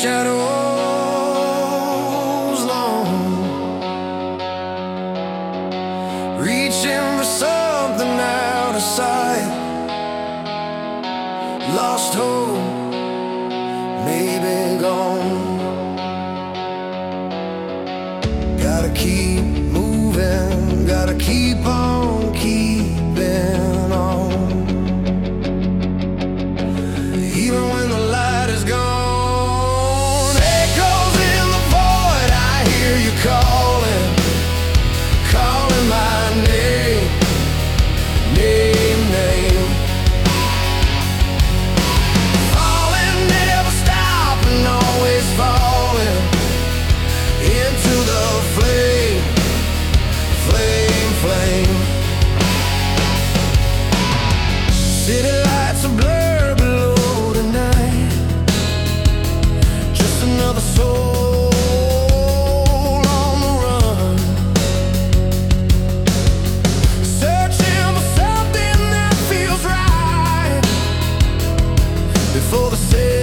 shadows long, reaching for something out of sight. Lost hope, maybe gone. Gotta keep moving, gotta keep on keeping on. Even when the light is gone, echoes in the void, I hear you calling, calling my name, name, name. Falling, never stopping, always falling into the flame, flame, flame. City lights are blurred below tonight, just another soul on the run, searching for something that feels right before the